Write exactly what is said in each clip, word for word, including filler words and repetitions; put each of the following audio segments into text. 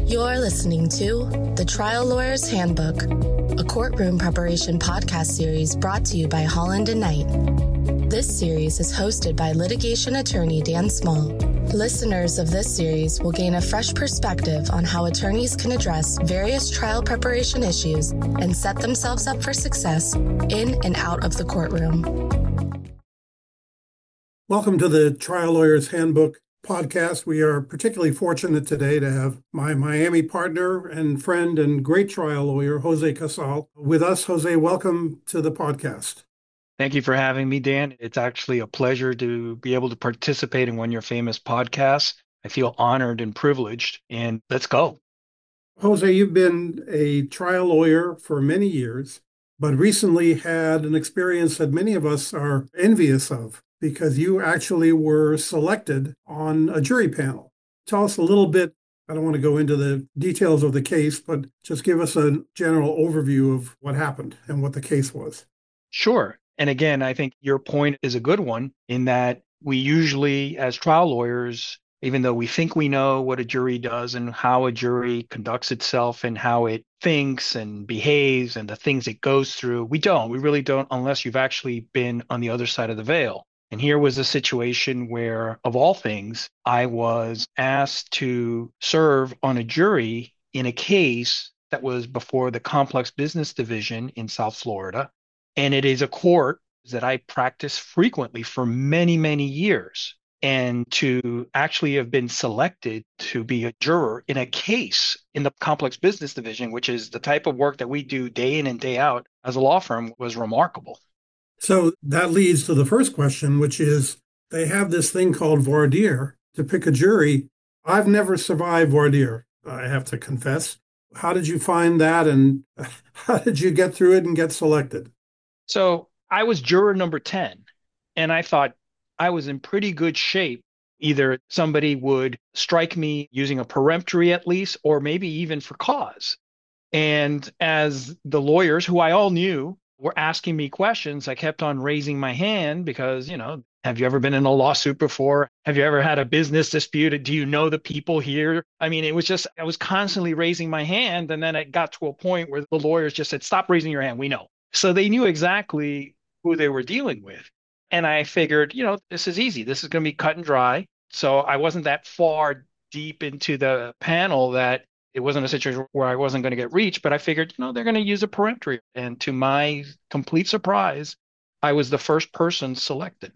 You're listening to The Trial Lawyer's Handbook, a courtroom preparation podcast series brought to you by Holland and Knight. This series is hosted by litigation attorney Dan Small. Listeners of this series will gain a fresh perspective on how attorneys can address various trial preparation issues and set themselves up for success in and out of the courtroom. Welcome to the Trial Lawyer's Handbook podcast. We are particularly fortunate today to have my Miami partner and friend and great trial lawyer, Jose Casal, with us. Jose, welcome to the podcast. Thank you for having me, Dan. It's actually a pleasure to be able to participate in one of your famous podcasts. I feel honored and privileged, and let's go. Jose, you've been a trial lawyer for many years, but recently had an experience that many of us are envious of, because you actually were selected on a jury panel. Tell us a little bit. I don't want to go into the details of the case, but just give us a general overview of what happened and what the case was. Sure. And again, I think your point is a good one in that we usually, as trial lawyers, even though we think we know what a jury does and how a jury conducts itself and how it thinks and behaves and the things it goes through, we don't. We really don't unless you've actually been on the other side of the veil. And here was a situation where, of all things, I was asked to serve on a jury in a case that was before the Complex Business Division in South Florida. And it is a court that I practiced frequently for many, many years. And to actually have been selected to be a juror in a case in the Complex Business Division, which is the type of work that we do day in and day out as a law firm, was remarkable. So that leads to the first question, which is they have this thing called voir dire to pick a jury. I've never survived voir dire, I have to confess. How did you find that, and how did you get through it and get selected? So I was juror number ten, and I thought I was in pretty good shape. Either somebody would strike me using a peremptory at least, or maybe even for cause. And as the lawyers, who I all knew, were asking me questions, I kept on raising my hand because, you know, have you ever been in a lawsuit before? Have you ever had a business dispute? Do you know the people here? I mean, it was just, I was constantly raising my hand. And then it got to a point where the lawyers just said, stop raising your hand. We know. So they knew exactly who they were dealing with. And I figured, you know, this is easy. This is going to be cut and dry. So I wasn't that far deep into the panel that it wasn't a situation where I wasn't going to get reached, but I figured, you know, they're going to use a peremptory. And to my complete surprise, I was the first person selected.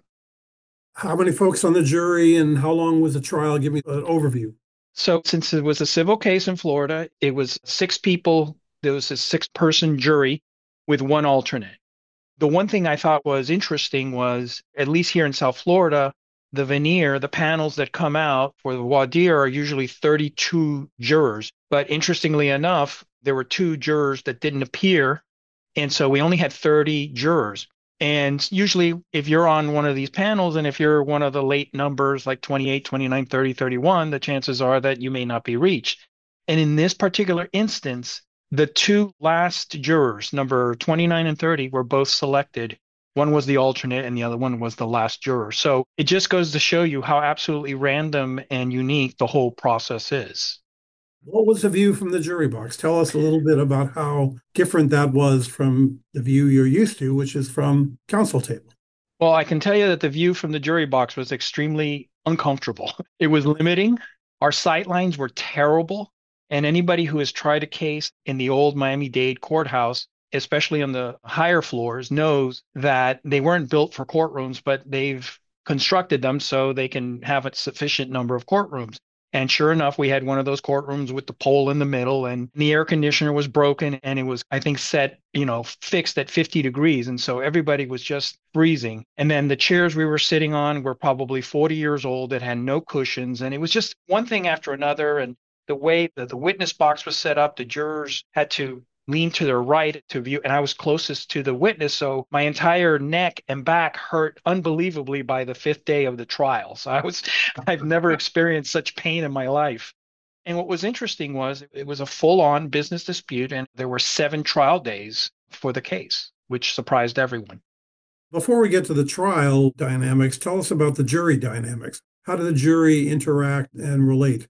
How many folks on the jury and how long was the trial? Give me an overview. So since it was a civil case in Florida, it was six people. There was a six-person jury with one alternate. The one thing I thought was interesting was, at least here in South Florida, the veneer, the panels that come out for the voir dire are usually thirty-two jurors. But interestingly enough, there were two jurors that didn't appear. And so we only had thirty jurors. And usually if you're on one of these panels and if you're one of the late numbers like twenty-eight, twenty-nine, thirty, thirty-one, the chances are that you may not be reached. And in this particular instance, the two last jurors, number twenty-nine and thirty, were both selected. One was the alternate and the other one was the last juror. So it just goes to show you how absolutely random and unique the whole process is. What was the view from the jury box? Tell us a little bit about how different that was from the view you're used to, which is from counsel table. Well, I can tell you that the view from the jury box was extremely uncomfortable. It was limiting. Our sight lines were terrible. And anybody who has tried a case in the old Miami-Dade courthouse, especially on the higher floors, knows that they weren't built for courtrooms, but they've constructed them so they can have a sufficient number of courtrooms. And sure enough, we had one of those courtrooms with the pole in the middle, and the air conditioner was broken, and it was, I think, set, you know, fixed at fifty degrees. And so everybody was just freezing. And then the chairs we were sitting on were probably forty years old that had no cushions. And it was just one thing after another. And the way that the witness box was set up, the jurors had to lean to their right to view, and I was closest to the witness. So my entire neck and back hurt unbelievably by the fifth day of the trial. So I was, I've never experienced such pain in my life. And what was interesting was it was a full-on business dispute, and there were seven trial days for the case, which surprised everyone. Before we get to the trial dynamics, tell us about the jury dynamics. How did the jury interact and relate?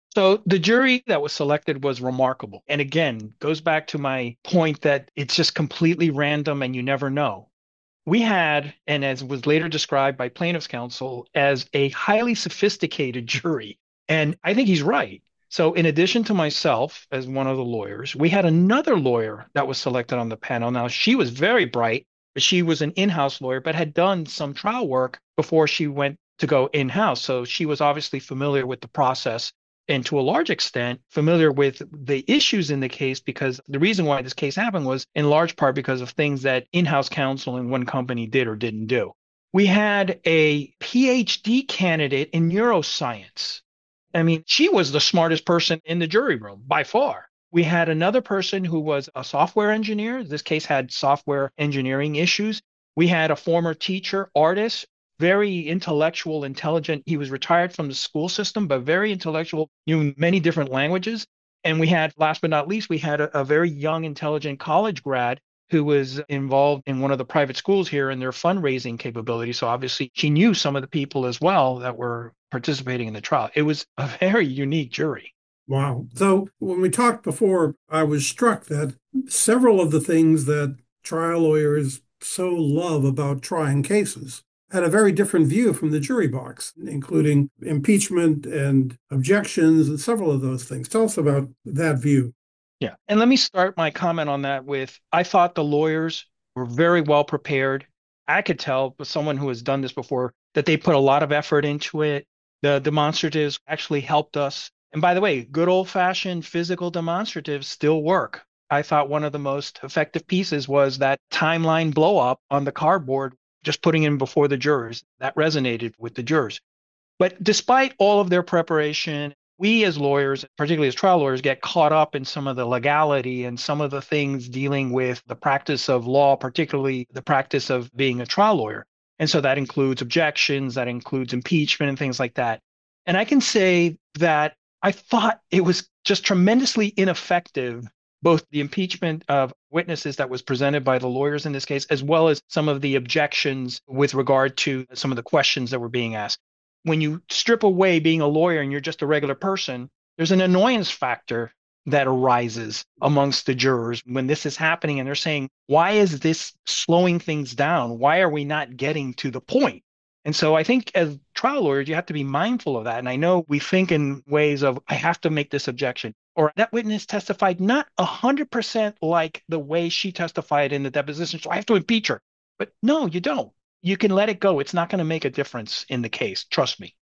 So the jury that was selected was remarkable. And again, goes back to my point that it's just completely random and you never know. We had, and as was later described by plaintiff's counsel, as a highly sophisticated jury. And I think he's right. So, in addition to myself as one of the lawyers, we had another lawyer that was selected on the panel. Now, she was very bright. She was an in house lawyer, but had done some trial work before she went to go in house. So, she was obviously familiar with the process and to a large extent familiar with the issues in the case, because the reason why this case happened was in large part because of things that in-house counsel in one company did or didn't do. We had a P H D candidate in neuroscience. I mean, she was the smartest person in the jury room by far. We had another person who was a software engineer. This case had software engineering issues. We had a former teacher, artist, very intellectual, intelligent. He was retired from the school system, but very intellectual, knew many different languages. And we had, last but not least, we had a, a very young, intelligent college grad who was involved in one of the private schools here in their fundraising capability. So obviously she knew some of the people as well that were participating in the trial. It was a very unique jury. Wow. So when we talked before, I was struck that several of the things that trial lawyers so love about trying cases had a very different view from the jury box, including impeachment and objections and several of those things. Tell us about that view. Yeah. And let me start my comment on that with, I thought the lawyers were very well prepared. I could tell with someone who has done this before that they put a lot of effort into it. The demonstratives actually helped us. And by the way, good old-fashioned physical demonstratives still work. I thought one of the most effective pieces was that timeline blow-up on the cardboard, just putting in before the jurors. That resonated with the jurors. But despite all of their preparation, we as lawyers, particularly as trial lawyers, get caught up in some of the legality and some of the things dealing with the practice of law, particularly the practice of being a trial lawyer. And so that includes objections, that includes impeachment and things like that. And I can say that I thought it was just tremendously ineffective, both the impeachment of witnesses that was presented by the lawyers in this case, as well as some of the objections with regard to some of the questions that were being asked. When you strip away being a lawyer and you're just a regular person, there's an annoyance factor that arises amongst the jurors when this is happening. And they're saying, why is this slowing things down? Why are we not getting to the point? And so I think as trial lawyers, you have to be mindful of that. And I know we think in ways of, I have to make this objection, or that witness testified not one hundred percent like the way she testified in the deposition, so I have to impeach her. But no, you don't. You can let it go. It's not going to make a difference in the case. Trust me.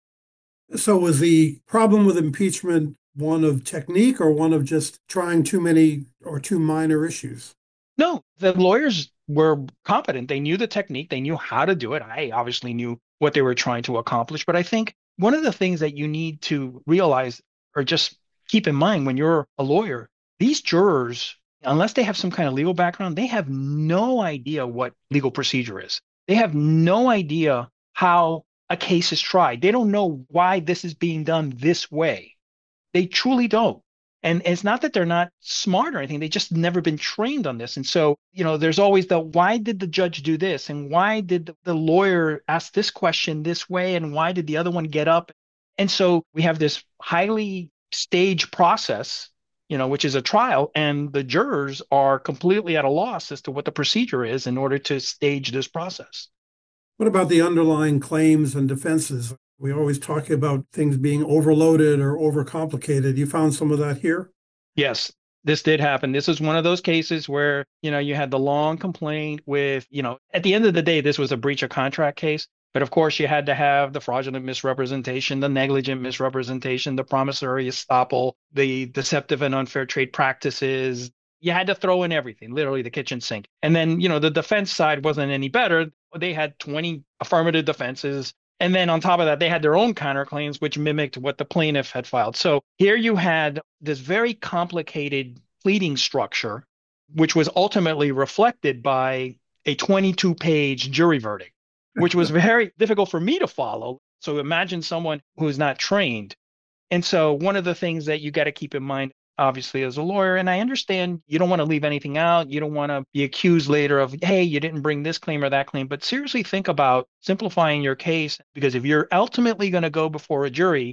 So was the problem with impeachment one of technique or one of just trying too many or too minor issues? No, the lawyers were competent. They knew the technique. They knew how to do it. I obviously knew what they were trying to accomplish. But I think one of the things that you need to realize or just keep in mind when you're a lawyer, these jurors, unless they have some kind of legal background, they have no idea what legal procedure is. They have no idea how a case is tried. They don't know why this is being done this way. They truly don't. And it's not that they're not smart or anything. They just never been trained on this. And so, you know, there's always the, why did the judge do this? And why did the, the lawyer ask this question this way? And why did the other one get up? And so we have this highly staged process, you know, which is a trial, and the jurors are completely at a loss as to what the procedure is in order to stage this process. What about the underlying claims and defenses? We always talk about things being overloaded or overcomplicated. You found some of that here? Yes, this did happen. This is one of those cases where, you know, you had the long complaint with, you know, at the end of the day, this was a breach of contract case. But of course, you had to have the fraudulent misrepresentation, the negligent misrepresentation, the promissory estoppel, the deceptive and unfair trade practices. You had to throw in everything, literally the kitchen sink. And then, you know, the defense side wasn't any better. They had twenty affirmative defenses. And then on top of that, they had their own counterclaims, which mimicked what the plaintiff had filed. So here you had this very complicated pleading structure, which was ultimately reflected by a twenty-two page jury verdict, which was very difficult for me to follow. So imagine someone who's not trained. And so one of the things that you got to keep in mind, obviously, as a lawyer, and I understand you don't want to leave anything out. You don't want to be accused later of, hey, you didn't bring this claim or that claim. But seriously think about simplifying your case, because if you're ultimately going to go before a jury,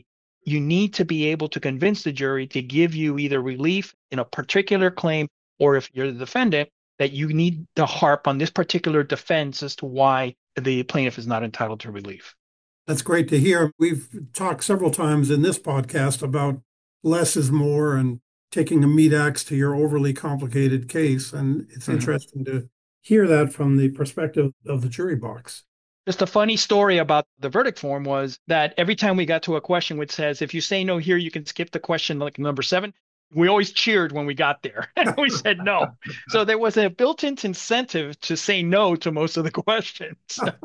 you need to be able to convince the jury to give you either relief in a particular claim, or if you're the defendant, that you need to harp on this particular defense as to why the plaintiff is not entitled to relief. That's great to hear. We've talked several times in this podcast about less is more and taking a meat axe to your overly complicated case. And it's mm-hmm. interesting to hear that from the perspective of the jury box. Just a funny story about the verdict form was that every time we got to a question which says, if you say no here, you can skip the question like number seven. We always cheered when we got there. We said no. So there was a built-in incentive to say no to most of the questions.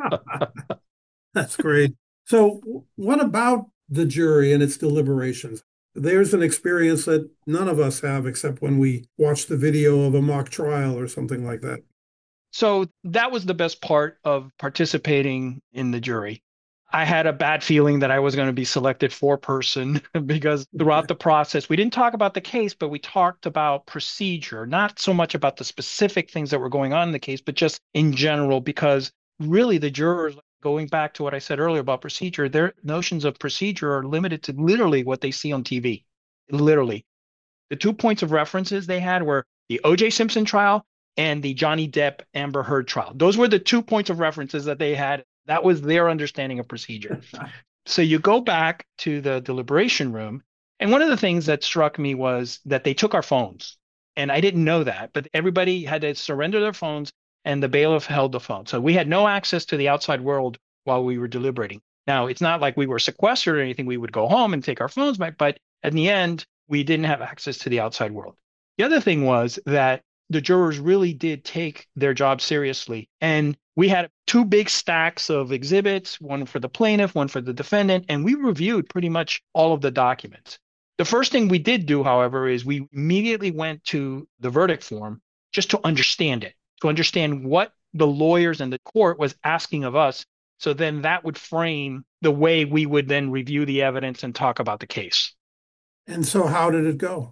That's great. So what about the jury and its deliberations? There's an experience that none of us have except when we watch the video of a mock trial or something like that. So that was the best part of participating in the jury. I had a bad feeling that I was going to be selected foreperson because throughout the process, we didn't talk about the case, but we talked about procedure, not so much about the specific things that were going on in the case, but just in general, because really the jurors, going back to what I said earlier about procedure, their notions of procedure are limited to literally what they see on T V. Literally. The two points of references they had were the O J Simpson trial and the Johnny Depp Amber Heard trial. Those were the two points of references that they had. That was their understanding of procedure. So you go back to the deliberation room. And one of the things that struck me was that they took our phones. And I didn't know that, but everybody had to surrender their phones and the bailiff held the phone. So we had no access to the outside world while we were deliberating. Now, it's not like we were sequestered or anything. We would go home and take our phones back, but in the end, we didn't have access to the outside world. The other thing was that the jurors really did take their job seriously. And we had two big stacks of exhibits, one for the plaintiff, one for the defendant, and we reviewed pretty much all of the documents. The first thing we did do, however, is we immediately went to the verdict form just to understand it, to understand what the lawyers and the court was asking of us. So then that would frame the way we would then review the evidence and talk about the case. And so how did it go?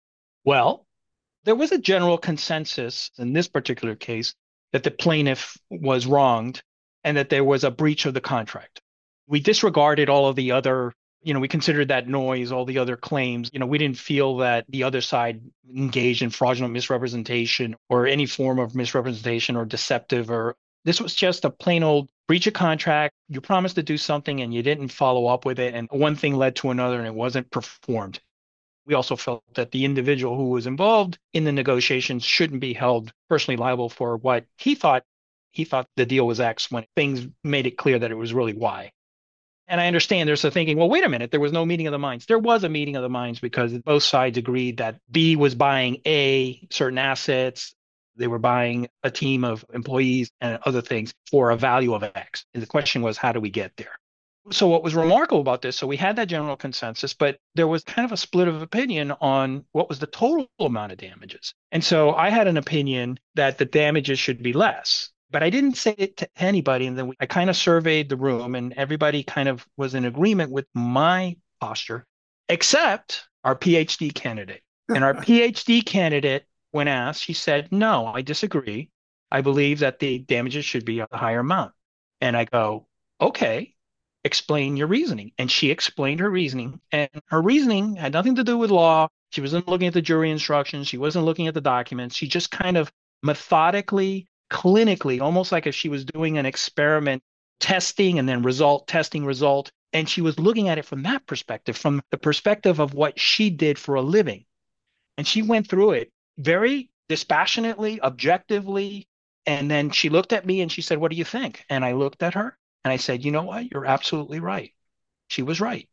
Well, there was a general consensus in this particular case that the plaintiff was wronged and that there was a breach of the contract. We disregarded all of the other, you know, we considered that noise, all the other claims. You know, we didn't feel that the other side engaged in fraudulent misrepresentation or any form of misrepresentation or deceptive, or this was just a plain old breach of contract. You promised to do something and you didn't follow up with it. And one thing led to another and it wasn't performed. We also felt that the individual who was involved in the negotiations shouldn't be held personally liable for what he thought. He thought the deal was X when things made it clear that it was really Y. And I understand there's a thinking, well, wait a minute, there was no meeting of the minds. There was a meeting of the minds because both sides agreed that B was buying A, certain assets. They were buying a team of employees and other things for a value of X. And the question was, how do we get there? So what was remarkable about this, so we had that general consensus, but there was kind of a split of opinion on what was the total amount of damages. And so I had an opinion that the damages should be less, but I didn't say it to anybody. And then we, I kind of surveyed the room and everybody kind of was in agreement with my posture, except our PhD candidate. And our PhD candidate, when asked, she said, no, I disagree. I believe that the damages should be a higher amount. And I go, okay. Explain your reasoning. And she explained her reasoning. And her reasoning had nothing to do with law. She wasn't looking at the jury instructions. She wasn't looking at the documents. She just kind of methodically, clinically, almost like if she was doing an experiment, testing and then result, testing, result. And she was looking at it from that perspective, from the perspective of what she did for a living. And she went through it very dispassionately, objectively. And then she looked at me and she said, what do you think? And I looked at her. And I said, you know what? You're absolutely right. She was right.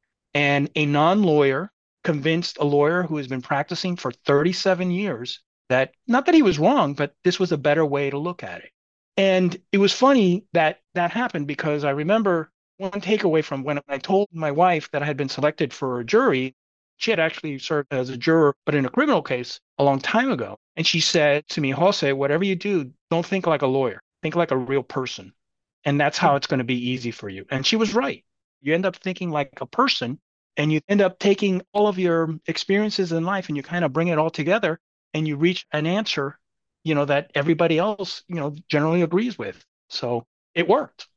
And a non-lawyer convinced a lawyer who has been practicing for thirty-seven years that, not that he was wrong, but this was a better way to look at it. And it was funny that that happened because I remember one takeaway from when I told my wife that I had been selected for a jury. She had actually served as a juror, but in a criminal case a long time ago. And she said to me, Jose, whatever you do, don't think like a lawyer. Think like a real person. And that's how it's going to be easy for you. And she was right. You end up thinking like a person and you end up taking all of your experiences in life and you kind of bring it all together and you reach an answer, you know, that everybody else, you know, generally agrees with. So it worked.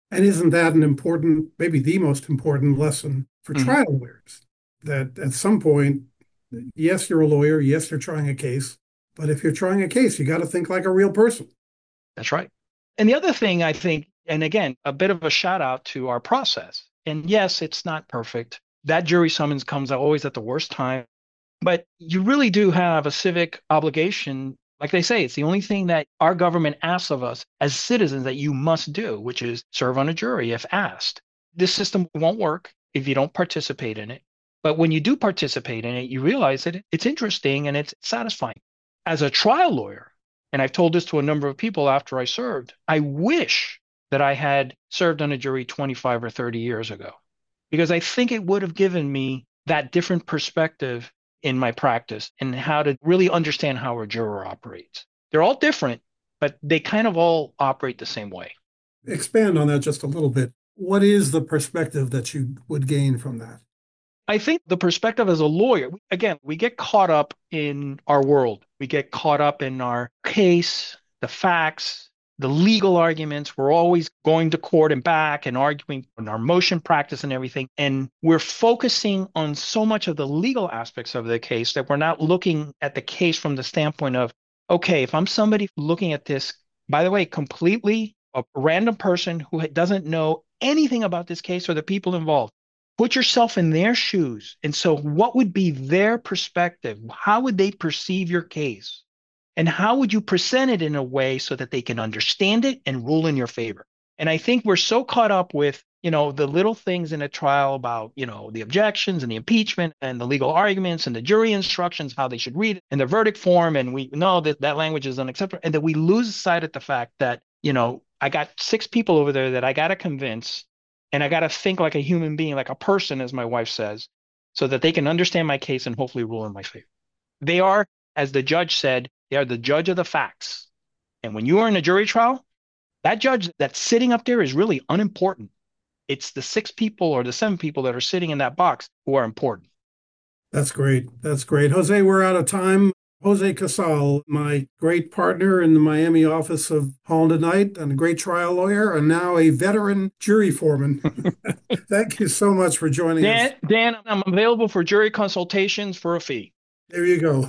And isn't that an important, maybe the most important lesson for mm-hmm. trial lawyers? That at some point, yes, you're a lawyer, yes, you're trying a case, but if you're trying a case, you got to think like a real person. That's right. And the other thing I think, and again, a bit of a shout out to our process. And yes, it's not perfect. That jury summons comes always at the worst time, but you really do have a civic obligation. Like they say, it's the only thing that our government asks of us as citizens that you must do, which is serve on a jury if asked. This system won't work if you don't participate in it. But when you do participate in it, you realize that it's interesting and it's satisfying. As a trial lawyer, and I've told this to a number of people after I served, I wish that I had served on a jury twenty-five or thirty years ago, because I think it would have given me that different perspective in my practice and how to really understand how a juror operates. They're all different, but they kind of all operate the same way. Expand on that just a little bit. What is the perspective that you would gain from that? I think the perspective as a lawyer, again, we get caught up in our world. We get caught up in our case, the facts, the legal arguments. We're always going to court and back and arguing in our motion practice and everything. And we're focusing on so much of the legal aspects of the case that we're not looking at the case from the standpoint of, okay, if I'm somebody looking at this, by the way, completely a random person who doesn't know anything about this case or the people involved, put yourself in their shoes. And so what would be their perspective? How would they perceive your case? And how would you present it in a way so that they can understand it and rule in your favor? And I think we're so caught up with, you know, the little things in a trial about, you know, the objections and the impeachment and the legal arguments and the jury instructions, how they should read it and the verdict form. And we know that that language is unacceptable. And that we lose sight of the fact that, you know, I got six people over there that I got to convince. And I got to think like a human being, like a person, as my wife says, so that they can understand my case and hopefully rule in my favor. They are, as the judge said, they are the judge of the facts. And when you are in a jury trial, that judge that's sitting up there is really unimportant. It's the six people or the seven people that are sitting in that box who are important. That's great. That's great. Jose, we're out of time. Jose Casal, my great partner in the Miami office of Holland and Knight, and a great trial lawyer, and now a veteran jury foreman. Thank you so much for joining Dan, us. Dan, I'm available for jury consultations for a fee. There you go.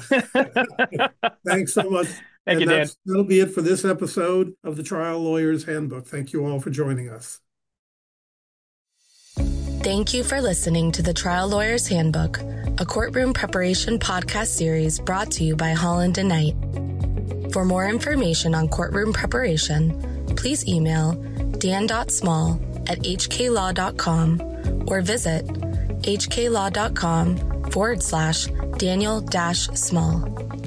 Thanks so much. Thank and you, Dan. That'll be it for this episode of the Trial Lawyer's Handbook. Thank you all for joining us. Thank you for listening to the Trial Lawyer's Handbook, a courtroom preparation podcast series brought to you by Holland and Knight. For more information on courtroom preparation, please email dan.small at hklaw.com or visit hklaw.com forward slash Daniel dash Small.